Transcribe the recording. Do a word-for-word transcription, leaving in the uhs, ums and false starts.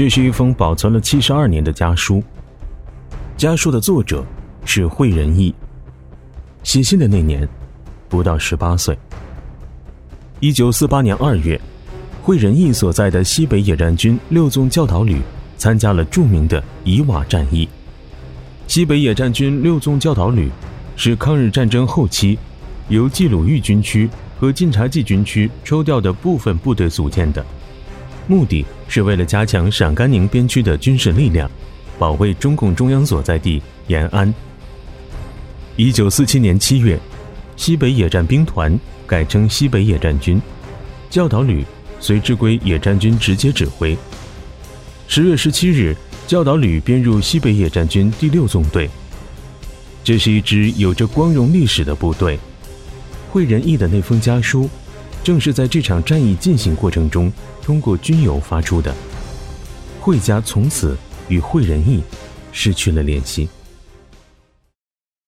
这是一封保存了七十二年的家书，家书的作者是惠仁义，写信的那年不到十八岁。一九四八年二月，惠仁义所在的西北野战军六纵教导旅参加了著名的以瓦战役。西北野战军六纵教导旅是抗日战争后期由冀鲁豫军区和晋察冀军区抽调的部分部队组建的，目的是为了加强陕甘宁边区的军事力量，保卫中共中央所在地延安。一九四七年七月，西北野战兵团改称西北野战军，教导旅随之归野战军直接指挥。十月十七日，教导旅编入西北野战军第六纵队。这是一支有着光荣历史的部队。惠仁义的那封家书正是在这场战役进行过程中通过军邮发出的。惠家从此与惠仁义失去了联系。